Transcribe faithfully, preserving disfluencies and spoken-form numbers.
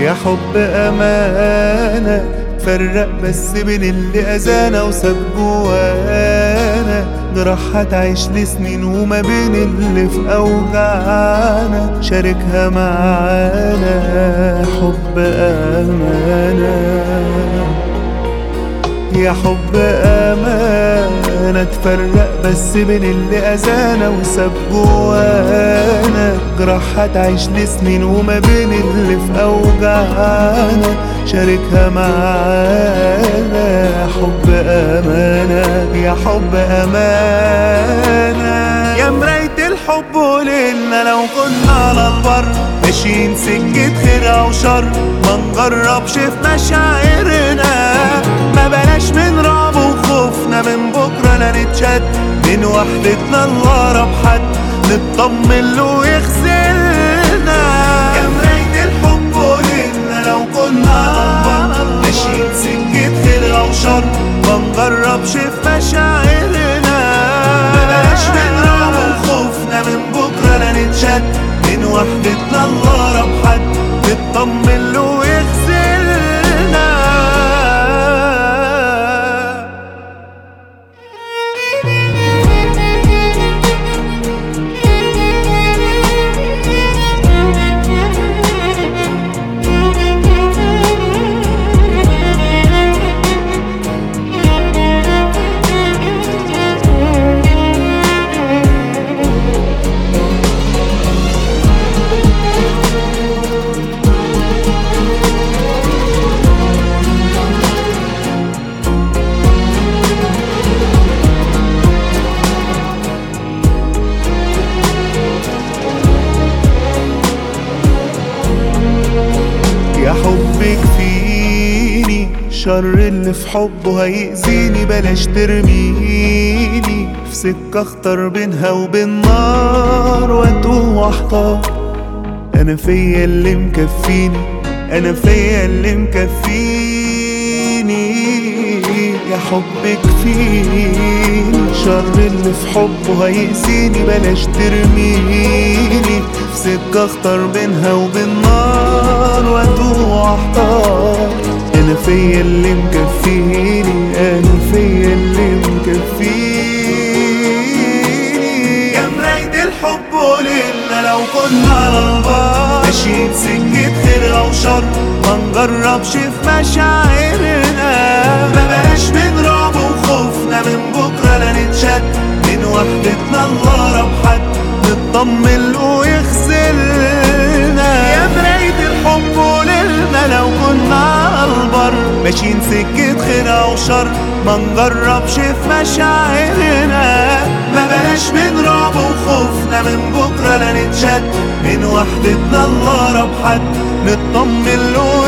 يا حب أمانة فرق بس بين اللي أذانا وساب جوانا جراح هتعيش لسنين، وما بين اللي في أوجعنا شاركها معانا. حب أمانة يا حب أمانة تفرق بس بين اللي أذانا وساب جوانا جراح هتعيش لسنين، وما بين اللي في أوجعنا شاركها معانا. حب أمانة يا حب أمانة يا مراية الحب وليلنا لو كنا على البر ماشيين سكة خير أو شر، ما نجربش في مشاعرنا، ما بلاش من رعب وخوفنا من بكرة لا نتشد من وحدتنا لأقرب حد نطمن له ويغسلنا. يا مراية الحب وليلنا لو كنا على البر ماشيين سكة خير أو شر، ما نجربش في مشاعرنا، ما بلاش من رعب وخوفنا من بكرة لا نتشد من وحدتنا لأقرب حد نطمن له ويغسلنا. يا حب كفيني شر اللي في حبه هيأذيني، بلاش ترميني في سكة اختار بينها وبين نار واتوه واحتار. انا فيا اللي مكفيني، انا فيا اللي مكفيني. يا حب كفيني شر اللي في حبه هيأذيني، بلاش ترميني في سكة اختار بينها وبين نار واتوه واحتار. انا فيا اللي مكفيني، انا فيا اللي مكفيني. يا مراية الحب وليلنا لو كنا على البر ماشيين سكة خير أو شر، ما نجربش في مشاعرنا، ما بلاش من رعب وخوفنا من بكرة لا نتشد من وحدتنا لأقرب حد نطمن له ويغسلنا. يا مراية الحب وليلنا لو كنا على البر ماشيين سكة خير أو شر، ما نجربش في مشاعرنا، ما بلاش من رعب وخوفنا من بكرة لا نتشد من وحدتنا لأقرب حد نطمن له